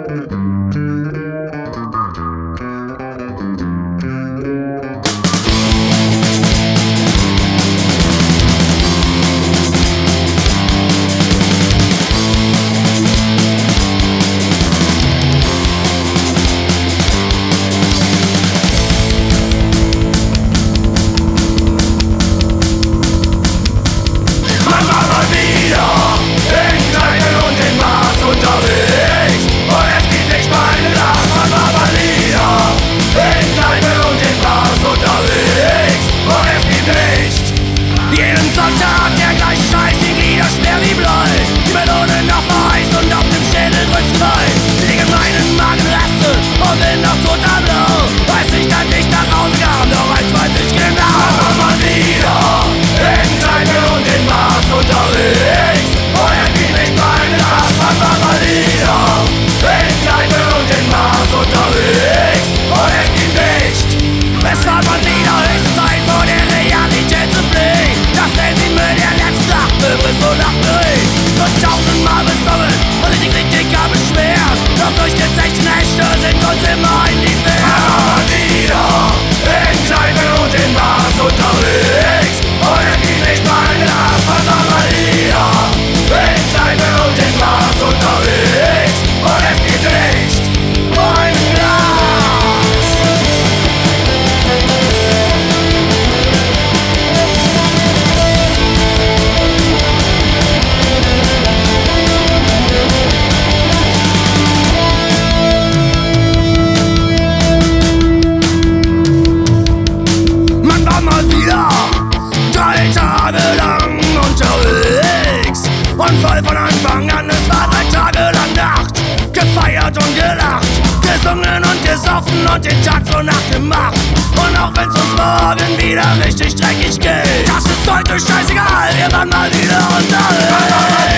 Sonntag, der gleiche Scheiß, die Glieder schwer wie Blei. Die Melone noch heiß und auf dem Schädel drückt's bei. Liege meinen Magenreste und bin noch total blau. Weiß ich, dass ich nach Hause kam, doch eins weiß ich genau. Aber mal wieder in Kneipe und in Bars unterwegs. Und es gibt nicht meine Last, man war mal wieder in Kneipe und in Bars unterwegs. Und es gibt nicht, es war mal wieder höchste Zeit vor der Realität zu fliehen. Das Leben mit der letzten Nacht bis so Nacht durch. Und tausendmal besungen und sich die Kritiker beschweren. Doch durch die echten Nächte sind uns immer in die Wehr. Aber wieder in Kneipe und in Bars unterwegs. Und es gibt nicht meine Last, man war mal wieder in Kneipe und in Bars unterwegs. Und es gibt nicht mein Glas. Man war mal wieder 3 Tage lang unterwegs und voll von Anfang an, es war 3 Tage lang Nacht. Gefeiert und gelacht, gesungen und gesoffen und den Tag zur Nacht gemacht. Und auch wenn's uns morgen wieder richtig dreckig geht, das ist heute scheißegal, wir waren mal wieder unterwegs.